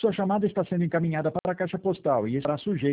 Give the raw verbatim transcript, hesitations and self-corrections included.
Sua chamada está sendo encaminhada para a caixa postal e estará sujeita